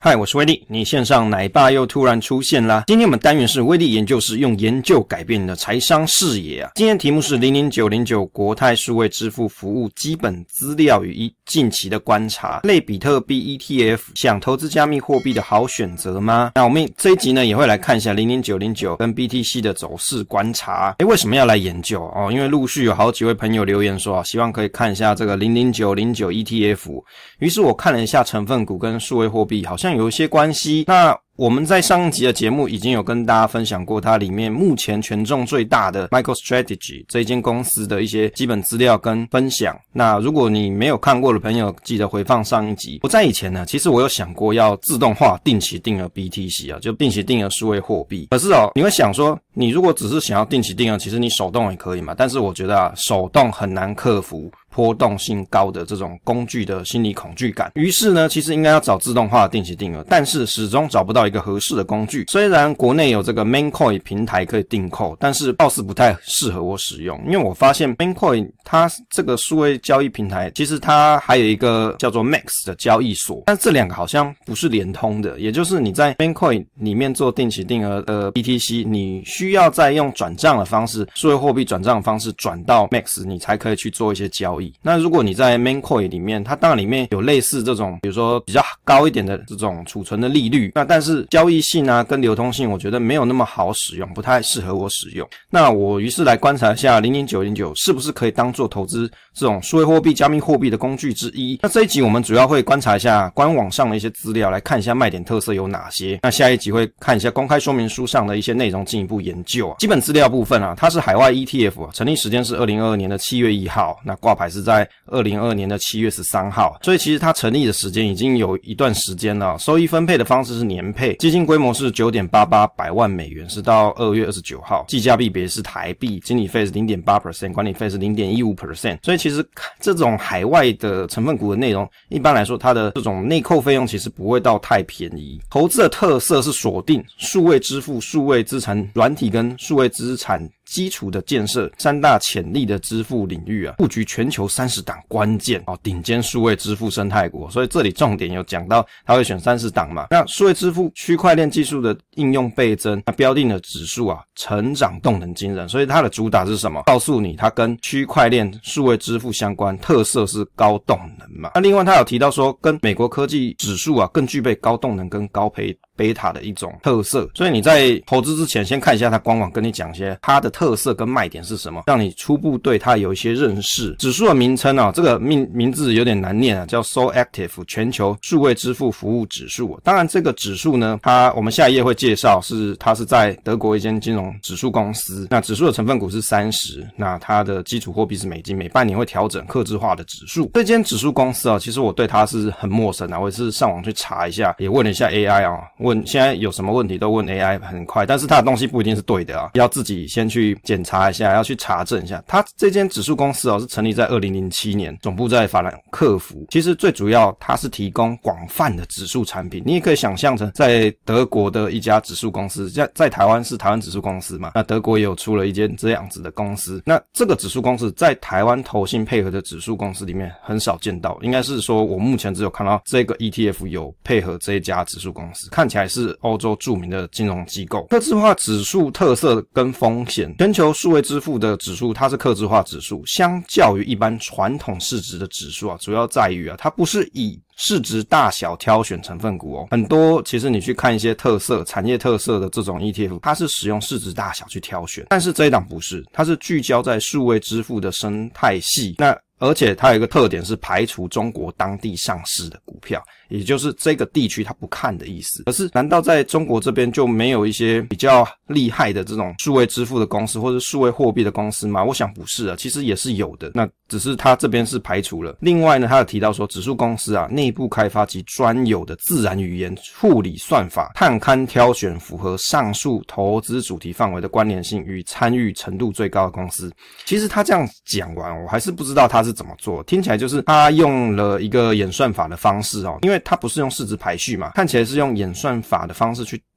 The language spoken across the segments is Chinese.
嗨，我是威力，你线上奶爸又突然出现啦。今天我们单元是威力研究室用研究改变你的财商视野啊。今天题目是00909国泰数位支付服务基本资料与近期的观察，类比特币 ETF 想投资加密货币的好选择吗？那我们这一集呢也会来看一下00909跟 BTC 的走势观察。为什么要来研究哦？因为陆续有好几位朋友留言说希望可以看一下这个00909 ETF， 于是我看了一下成分股跟数位货币好像有一些关系。那我们在上一集的节目已经有跟大家分享过它里面目前权重最大的 MicroStrategy 这一间公司的一些基本资料跟分享。那如果你没有看过的朋友，记得回放上一集。我在以前呢，其实我有想过要自动化定期定额 BTC 啊，就定期定额数位货币。可是你会想说，你如果只是想要定期定额，其实你手动也可以嘛。但是我觉得手动很难克服波动性高的这种工具的心理恐惧感。于是呢，其实应该要找自动化的定期定额，但是始终找不到一个合适的工具。虽然国内有这个 Maincoin 平台可以订购，但是貌似不太适合我使用。因为我发现 Maincoin 它这个数位交易平台，其实它还有一个叫做 Max 的交易所，但这两个好像不是连通的。也就是你在 Maincoin 里面做定期定额的 BTC， 你需要再用转账的方式，数位货币转账的方式转到 Max， 你才可以去做一些交易。那如果你在 Maincoin 里面，它当然里面有类似这种比如说比较高一点的这种储存的利率，那但是交易性啊跟流通性我觉得没有那么好使用，不太适合我使用。那我于是来观察一下00909是不是可以当做投资这种数位货币加密货币的工具之一。那这一集我们主要会观察一下官网上的一些资料，来看一下卖点特色有哪些。那下一集会看一下公开说明书上的一些内容进一步研究啊。基本资料部分啊，它是海外 ETF 成立时间是2022年的7月1号，那挂牌是在2022年的7月13号，所以其实它成立的时间已经有一段时间了。收益分配的方式是年配，基金规模是 9.88 百万美元，是到2月29号，计价币别是台币，经理费是 0.8%， 管理费是 0.15%。 所以其实这种海外的成分股的内容，一般来说它的这种内扣费用其实不会到太便宜。投资的特色是锁定数位支付、数位资产软体跟数位资产基础的建设三大潜力的支付领域啊，布局全球30档关键顶尖数位支付生态国。所以这里重点有讲到他会选30档嘛。那数位支付区块链技术的应用倍增，那标定的指数啊成长动能惊人。所以它的主打是什么？告诉你它跟区块链数位支付相关，特色是高动能嘛。那另外他有提到说跟美国科技指数啊更具备高动能跟高贝塔的一种特色。所以你在投资之前先看一下它官网，跟你讲一些它的特色跟卖点是什么，让你初步对它有一些认识。指数的名称啊，这个名字有点难念啊，叫 SOACTIVE 全球数位支付服务指数。当然这个指数呢，我们下一页会介绍它是在德国一间金融指数公司。那指数的成分股是30，那它的基础货币是美金，每半年会调整客制化的指数。这间指数公司啊，其实我对它是很陌生啊，我也是上网去查一下，也问了一下 AI 啊，问现在有什么问题都问 AI 很快，但是它的东西不一定是对的啊，要自己先去检查一下，要去查证一下。它这间指数公司是成立在2007年，总部在法兰克福。其实最主要它是提供广泛的指数产品，你也可以想象成在德国的一家指数公司，在台湾是台湾指数公司嘛，那德国也有出了一间这样子的公司。那这个指数公司在台湾投信配合的指数公司里面很少见到，应该是说我目前只有看到这个 ETF 有配合这一家指数公司，看起来是欧洲著名的金融机构。客制化指数特色跟风险，全球数位支付的指数它是客制化指数，相较于一般传统市值的指数啊，主要在于它不是以市值大小挑选成分股很多其实你去看一些特色产业特色的这种 ETF， 它是使用市值大小去挑选，但是这一档不是，它是聚焦在数位支付的生态系。那而且它有一个特点是排除中国当地上市的股票，也就是这个地区它不看的意思。可是难道在中国这边就没有一些比较厉害的这种数位支付的公司或者数位货币的公司吗？我想不是啊，其实也是有的，那只是它这边是排除了。另外呢，它有提到说指数公司啊内部开发及专有的自然语言处理算法，探勘挑选符合上述投资主题范围的关联性与参与程度最高的公司。其实他这样讲完，我还是不知道他是怎么做，听起来就是他用了一个演算法的方式因为他不是用市值排序嘛，看起来是用演算法的方式去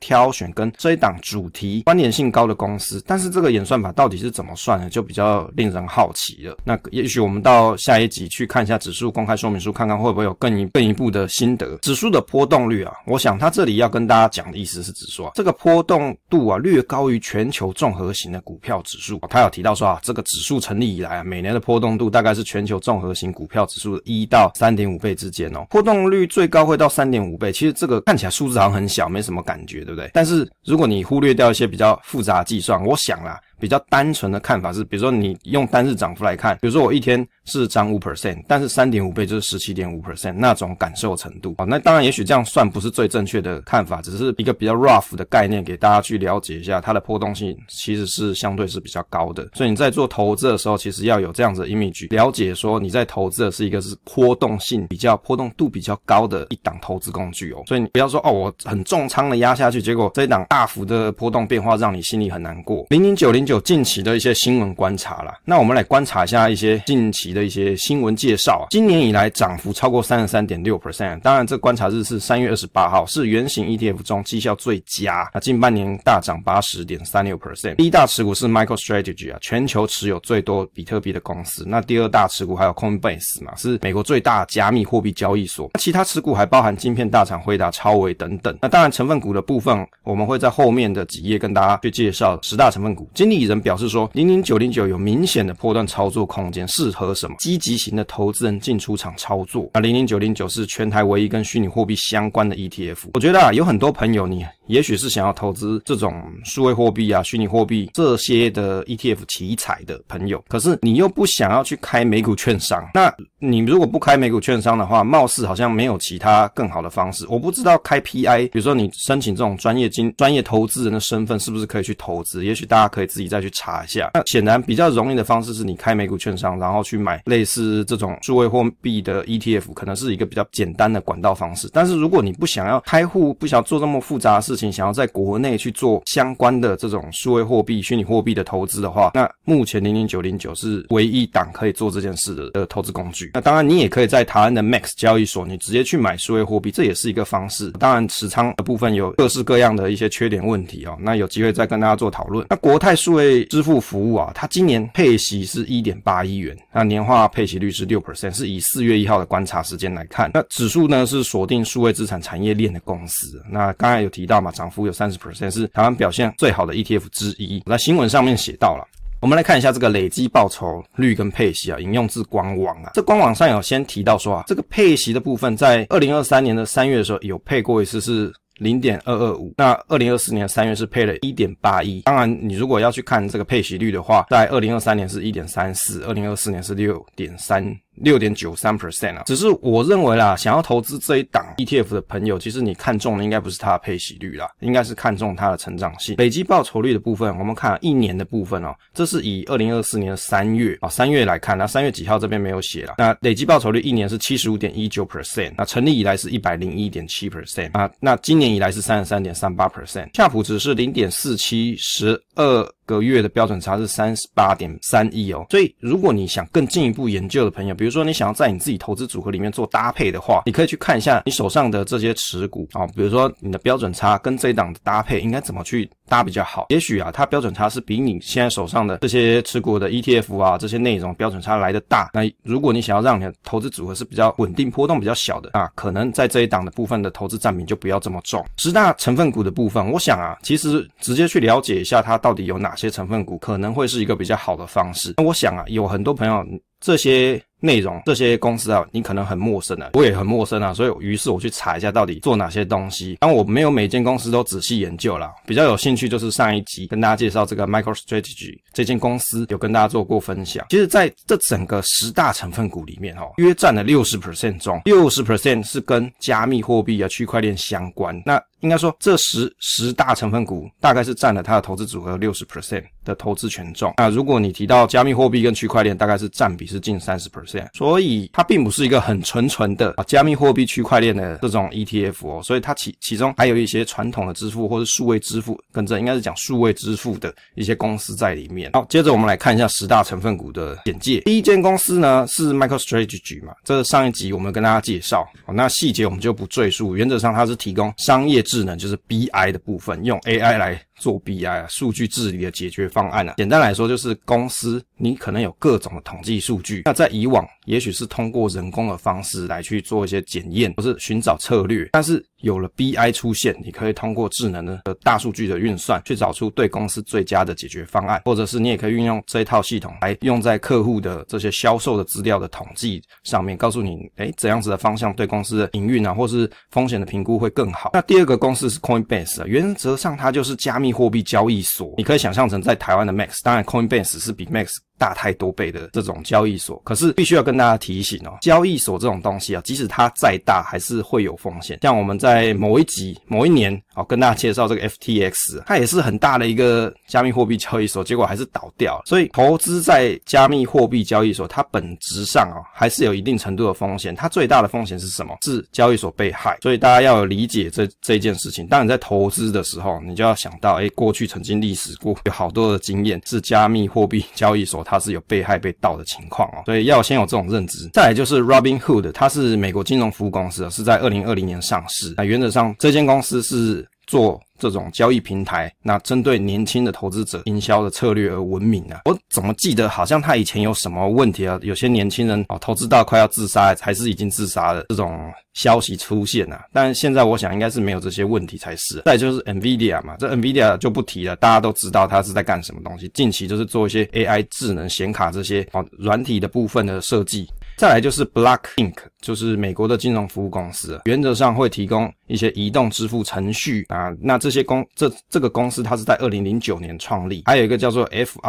挑选跟这一档主题关联性高的公司，但是这个演算法到底是怎么算的，就比较令人好奇了。那也许我们到下一集去看一下指数公开说明书，看看会不会有更一步的心得。指数的波动率啊，我想他这里要跟大家讲的意思是指说这个波动度啊略高于全球综合型的股票指数。他有提到说这个指数成立以来每年的波动度大概是全球综合型股票指数的1到 3.5 倍之间波动率最高会到 3.5 倍。其实这个看起来数字好像很小，没什么感觉，对不对？但是如果你忽略掉一些比较复杂的计算，我想啦，比较单纯的看法是，比如说你用单日涨幅来看，比如说我一天是涨 5%， 但是 3.5 倍就是 17.5% 那种感受程度。那当然也许这样算不是最正确的看法，只是一个比较 rough 的概念给大家去了解一下，它的波动性其实是相对是比较高的。所以你在做投资的时候，其实要有这样子的 image， 了解说你在投资的是一个是波动度比较高的一档投资工具所以你不要说我很重仓的压下去，结果这一档大幅的波动变化让你心里很难过。00909近期的一些新闻观察啦，那我们来观察一下一些近期的一些新闻介绍今年以来涨幅超过 33.6%， 当然这观察日是3月28号，是原型 ETF 中绩效最佳，近半年大涨 80.36%。 第一大持股是 MicroStrategy 全球持有最多比特币的公司。那第二大持股还有 Coinbase 是美国最大加密货币交易所。其他持股还包含晶片大厂辉达、超微等等。那当然成分股的部分我们会在后面的几页跟大家去介绍10大成分股。经理人表示说00909有明显的波段操作空间，适合什么积极型的投资人进出场操作。00909是全台唯一跟虚拟货币相关的 ETF。 我觉得有很多朋友你也许是想要投资这种数位货币虚拟货币这些的 ETF 题材的朋友，可是你又不想要去开美股券商。那你如果不开美股券商的话，貌似好像没有其他更好的方式。我不知道开 PI， 比如说你申请这种专业投资人的身份是不是可以去投资，也许大家可以自己再去查一下。那显然比较容易的方式是你开美股券商，然后去买类似这种数位货币的 ETF， 可能是一个比较简单的管道方式。但是如果你不想要开户，不想要做这么复杂的事情，想要在国内去做相关的这种数位货币、虚拟货币的投资的话，那目前00909是唯一档可以做这件事的投资工具。那当然你也可以在台湾的 Max 交易所你直接去买数位货币，这也是一个方式。当然持仓的部分有各式各样的一些缺点问题那有机会再跟大家做讨论。那国泰数位支付服务它今年配息是 1.81 元，那年化配息率是 6%， 是以4月1号的观察时间来看。那指数呢是锁定数位资产产业链的公司。那刚才有提到嘛，涨幅有 30%， 是台湾表现最好的 ETF 之一。我在新闻上面写到了。我们来看一下这个累积报酬率跟配息引用自官网这官网上有先提到说这个配息的部分在2023年的3月的时候有配过一次是0.225， 那2024年3月是配了 1.81。 当然你如果要去看这个配息率的话，在2023年是 1.34， 2024年是 6.93% 只是我认为啦，想要投资这一档 ETF 的朋友，其实你看中的应该不是它的配息率啦，应该是看中它的成长性。累积报酬率的部分，我们看一年的部分这是以2024年的3月来看，那3月几号这边没有写啦。那累积报酬率一年是 75.19%， 那成立以来是 101.7%， 那今年以来是 33.38%， 夏普值是 0.47， 12个月的标准差是 38.31所以如果你想更进一步研究的朋友，比如说你想要在你自己投资组合里面做搭配的话，你可以去看一下你手上的这些持股比如说你的标准差跟这一档的搭配应该怎么去搭比较好。也许它标准差是比你现在手上的这些持股的 ETF 这些内容标准差来的大。那如果你想要让你的投资组合是比较稳定波动比较小的可能在这一档的部分的投资占比就不要这么重。10大成分股的部分，我想其实直接去了解一下它到底有哪些成分股可能会是一个比较好的方式。我想有很多朋友这些内容这些公司你可能很陌生我也很陌生所以于是我去查一下到底做哪些东西。但我没有每间公司都仔细研究啦，比较有兴趣就是上一集跟大家介绍这个 MicroStrategy 这间公司有跟大家做过分享。其实在这整个10大成分股里面约占了 60% 中 60% 是跟加密货币区块链相关。那应该说这10大成分股大概是占了它的投资组合 60% 的投资权重。那如果你提到加密货币跟区块链，大概是占比是近 30%， 所以它并不是一个很纯的加密货币区块链的这种 ETF 所以它其中还有一些传统的支付或是数位支付，跟着应该是讲数位支付的一些公司在里面。好，接着我们来看一下10大成分股的简介。第一间公司呢是 MicroStrategy 这上一集我们跟大家介绍那细节我们就不赘述。原则上它是提供商业智能，就是 BI 的部分，用 AI 来做 BI 啊，数据治理的解决方案啊。简单来说就是公司你可能有各种的统计数据，那在以往也许是通过人工的方式来去做一些检验或是寻找策略，但是有了 BI 出现，你可以通过智能的大数据的运算去找出对公司最佳的解决方案，或者是你也可以运用这一套系统来用在客户的这些销售的资料的统计上面，告诉你怎样子的方向对公司的营运啊或是风险的评估会更好。那第二个公司是 Coinbase 啊，原则上它就是加密货币交易所，你可以想象成在台湾的 Max， 当然 Coinbase 是比 Max大太多倍的这种交易所，可是必须要跟大家提醒交易所这种东西啊，即使它再大还是会有风险。像我们在某一集某一年跟大家介绍这个 FTX， 它也是很大的一个加密货币交易所，结果还是倒掉了。所以投资在加密货币交易所，它本质上还是有一定程度的风险。它最大的风险是什么？是交易所被害。所以大家要有理解这件事情。当然在投资的时候，你就要想到过去曾经历史过有好多的经验是加密货币交易所它是有被害被盗的情况所以要先有这种认知。再来就是 Robinhood， 它是美国金融服务公司是在2020年上市。那原则上这间公司是做这种交易平台，那针对年轻的投资者营销的策略而闻名啊。我怎么记得好像他以前有什么问题啊？有些年轻人投资到快要自杀还是已经自杀了这种消息出现啊。但现在我想应该是没有这些问题才是。再来就是 Nvidia 嘛，这 Nvidia 就不提了，大家都知道它是在干什么东西。近期就是做一些 AI 智能显卡这些软体的部分的设计。再来就是 Block Inc， 就是美国的金融服务公司，原则上会提供一些移动支付程序啊。那这个公司它是在2009年创立。还有一个叫做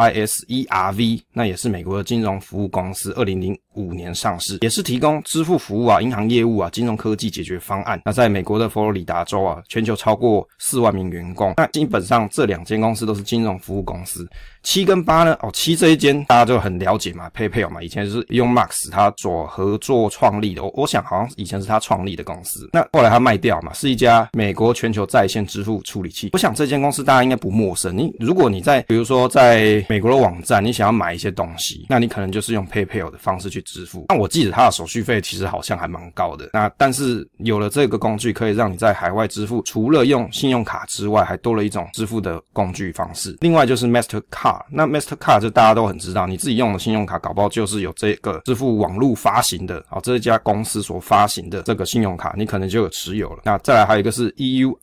FISERV， 那也是美国的金融服务公司，2005年上市，也是提供支付服务啊、银行业务啊、金融科技解决方案。那在美国的佛罗里达州啊，全球超过4万名员工。那基本上这两间公司都是金融服务公司。7跟8呢，7这一间大家就很了解嘛 ，PayPal 嘛，以前就是用 Max 他所合作创立的，我想好像以前是他创立的公司，那后来他卖掉嘛，是一家美国全球在线支付处理器。我想这间公司大家应该不陌生，如果你在比如说在美国的网站，你想要买一些东西，那你可能就是用 PayPal 的方式去支付。那我记得它的手续费其实好像还蛮高的，那但是有了这个工具，可以让你在海外支付，除了用信用卡之外，还多了一种支付的工具方式。另外就是 Mastercard， 那 Mastercard 就大家都很知道，你自己用的信用卡搞不好就是有这个支付网络发行的这一家公司所发行的这个信用卡，你可能就有持有了。那再来还有一个是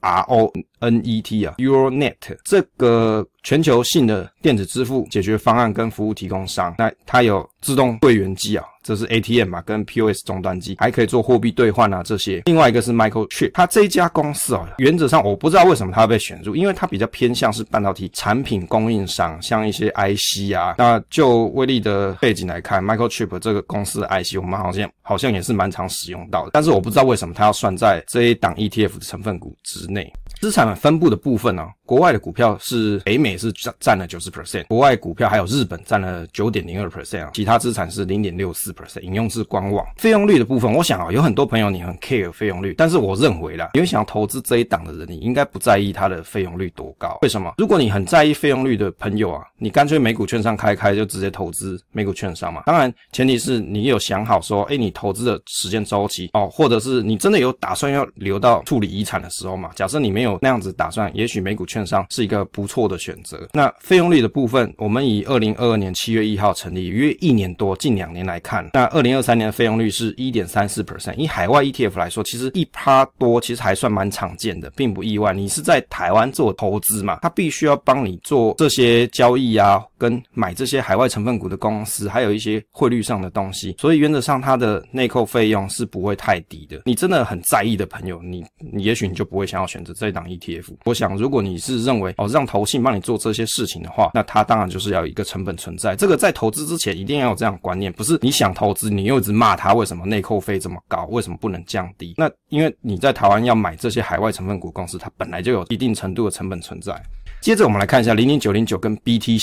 EURONET 啊 Euronet， 这个全球性的电子支付解决方案跟服务提供商。那它有自动柜员机啊，这是 ATM 啊跟 POS 终端机，还可以做货币兑换啊这些。另外一个是 Microchip， 它这一家公司原则上我不知道为什么它被选入，因为它比较偏向是半导体产品供应商，像一些 IC 啊。那就威力的背景来看， Microchip 这个公司的 IC 我们好像也是蛮常使用到的，但是我不知道为什么它要算在这一档 ETF 的成分股之内。资产分布的部分国外的股票是北美是占了 90%， 国外股票还有日本占了 9.02%， 其他资产是 0.64%， 引用至官网。费用率的部分，我想有很多朋友你很 care 费用率，但是我认为啦，因为想要投资这一档的人，你应该不在意它的费用率多高。为什么？如果你很在意费用率的朋友你干脆美股券商开就直接投资美股券商嘛。当然前提是你有想好说你投资的时间周期或者是你真的有打算要留到处理遗产的时候嘛。假设你没有那样子打算，也许美股券商是一个不错的选择。那费用率的部分，我们以2022年7月1号成立，约1年多，近2年来看，那2023年的费用率是 1.34%。以海外 ETF 来说，其实 1% 多其实还算蛮常见的，并不意外。你是在台湾做投资嘛，它必须要帮你做这些交易啊，跟买这些海外成分股的公司，还有一些汇率上的东西，所以原则上它的内扣费用是不会太低的。你真的很在意的朋友，你也许你就不会想要选择这一档 ETF。我想如果你是认为让投信帮你做这些事情的话，那它当然就是要有一个成本存在。这个在投资之前一定要有这样的观念，不是你想投资你又一直骂它为什么内扣费这么高，为什么不能降低。那因为你在台湾要买这些海外成分股公司，它本来就有一定程度的成本存在。接着我们来看一下00909跟 BTC 的走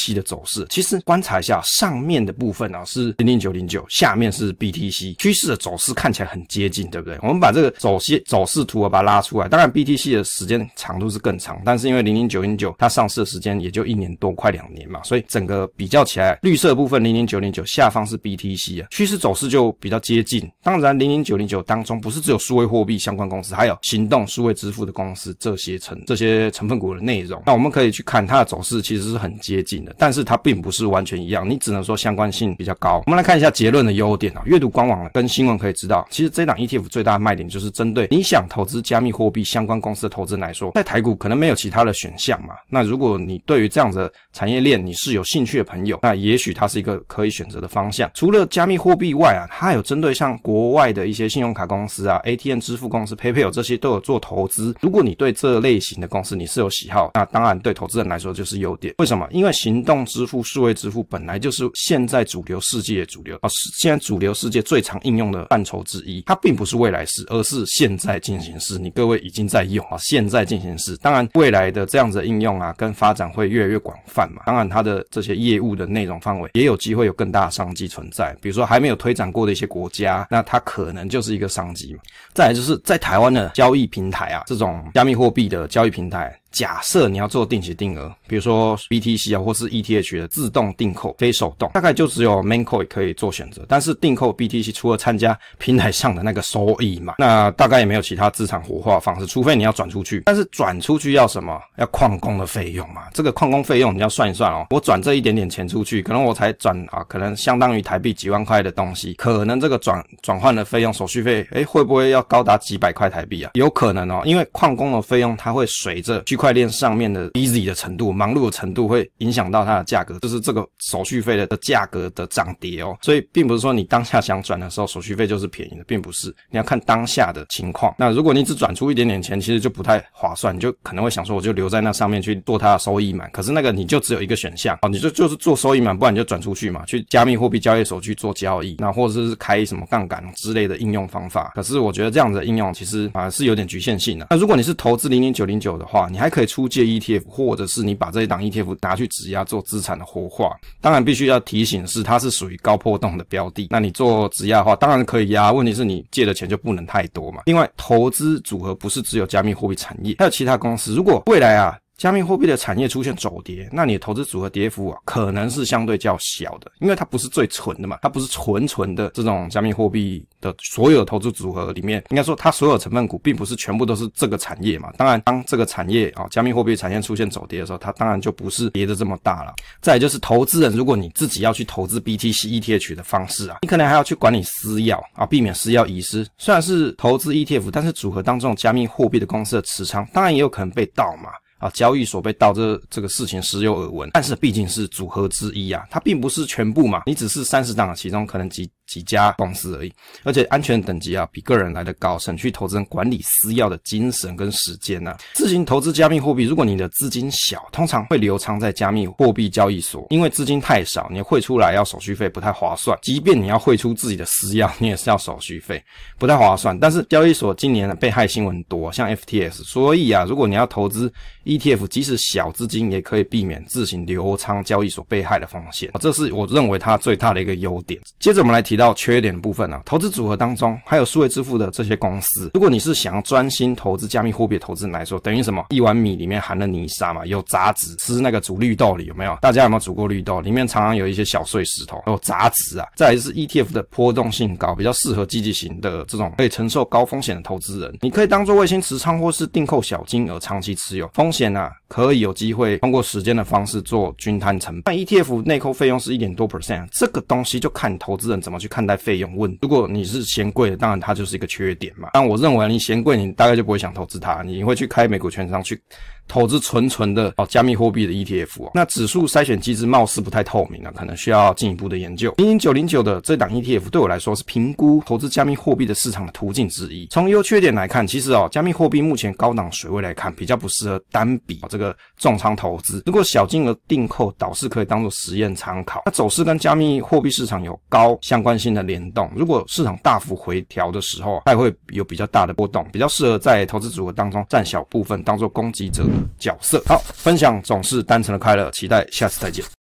势。其实观察一下上面的部分是00909，下面是 BTC， 趋势的走势看起来很接近，对不对？我们把这个走势图把它拉出来，当然 BTC 的时间长度是更长，但是因为00909它上市的时间也就1年多快2年嘛，所以整个比较起来，绿色部分00909下方是 BTC 趋势走势就比较接近。当然00909当中不是只有数位货币相关公司，还有行动数位支付的公司，这些成分股的内容，那我们可以去看它的走势其实是很接近的，但是它并不是完全一样，你只能说相关性比较高。我们来看一下结论的优点阅读官网跟新闻可以知道，其实这档 ETF 最大的卖点就是针对你想投资加密货币相关公司的投资人来说，在台股可能没有其他的选项嘛，那如果你对于这样的产业链你是有兴趣的朋友，那也许它是一个可以选择的方向。除了加密货币外它还有针对像国外的一些信用卡公司ATM 支付公司 PayPal 这些都有做投资。如果你对这类型的公司你是有喜好，那当然对投资人来说就是优点。为什么？因为行动支付数位支付本来就是现在主流世界的主流现在主流世界最常应用的范畴之一，它并不是未来式，而是现在进行式，你各位已经在用现在进行式。当然未来的这样子的应用跟发展会越来越广泛嘛，当然它的这些业务的内容范围也有机会有更大的商机存在，比如说还没有推展过的一些国家，那它可能就是一个商机嘛。再来就是在台湾的交易平台这种加密货币的交易平台，假设你要做定期定额，比如说 BTC 或是 ETH 的自动订购非手动，大概就只有 Maincoin 可以做选择，但是订购 BTC 除了参加平台上的那个收益嘛，那大概也没有其他资产活化方式，除非你要转出去。但是转出去要什么？要矿工的费用嘛，这个矿工费用你要算一算我转这一点点钱出去，可能我才转可能相当于台币几万块的东西，可能这个转换的费用手续费会不会要高达几百块台币有可能因为矿工的费用它会随着区块链上面的 busy 的程度、忙碌的程度会影响到它的价格，就是这个手续费的价格的涨跌所以并不是说你当下想转的时候手续费就是便宜的，并不是，你要看当下的情况。那如果你只转出一点点钱，其实就不太划算，你就可能会想说我就留在那上面去做它的收益满，可是那个你就只有一个选项你就是做收益满，不然你就转出去嘛，去加密货币交易所去做交易，那或者是开什么杠杆之类的应用方法。可是我觉得这样子的应用其实是有点局限性的。那如果你是投资00909的话，你还可以出借 ETF， 或者是你把这一档 ETF 拿去质押做资产的活化。当然必须要提醒是它是属于高波动的标的，那你做质押的话当然可以押，问题是你借的钱就不能太多嘛。另外投资组合不是只有加密货币产业，还有其他公司，如果未来加密货币的产业出现走跌，那你的投资组合跌幅可能是相对较小的，因为它不是最纯的嘛，它不是纯的这种加密货币的所有投资组合里面，应该说它所有成分股并不是全部都是这个产业嘛。当然当这个产业加密货币产业出现走跌的时候，它当然就不是跌得这么大了。再来就是投资人，如果你自己要去投资 BTC、ETH 的方式你可能还要去管理私钥避免私钥遗失。虽然是投资 ETF， 但是组合当中加密货币的公司的持仓当然也有可能被盗嘛。交易所被盗这个事情时有耳闻，但是毕竟是组合之一它并不是全部嘛，你只是30档其中可能几家公司而已，而且安全等级比个人来的高，省去投资人管理私钥的精神跟时间自行投资加密货币，如果你的资金小，通常会留仓在加密货币交易所，因为资金太少，你汇出来要手续费不太划算，即便你要汇出自己的私钥，你也是要手续费，不太划算。但是交易所今年被害新闻多，像 FTX， 所以如果你要投资ETF， 即使小资金也可以避免自行留仓交易所被害的风险，这是我认为它最大的一个优点。接着我们来提到缺点的部分投资组合当中还有数位支付的这些公司，如果你是想要专心投资加密货币的投资人来说，等于什么？一碗米里面含了泥沙嘛，有杂质，吃那个煮绿豆里有没有？大家有没有煮过绿豆？里面常常有一些小碎石头，有杂质再来就是 ETF 的波动性高，比较适合积极型的这种可以承受高风险的投资人，你可以当作卫星持仓或是订购小金额长期持有，风险可以有机会通过时间的方式做均摊成本。ETF 内扣费用是 1% 多，这个东西就看投资人怎么去看待费用问题。如果你是嫌贵的，当然它就是一个缺点嘛。但我认为你嫌贵，你大概就不会想投资它，你会去开美股券商去投资纯的加密货币的 ETF 那指数筛选机制貌似不太透明可能需要进一步的研究。00909的这档 ETF 对我来说是评估投资加密货币的市场的途径之一。从优缺点来看，其实加密货币目前高档水位来看，比较不适合单笔这个重仓投资。如果小金额订购倒是可以当作实验参考。那走势跟加密货币市场有高相关性的联动，如果市场大幅回调的时候，它也会有比较大的波动，比较适合在投资组合当中占小部分，当作攻击者的角色。好，分享总是单纯的快乐，期待下次再见。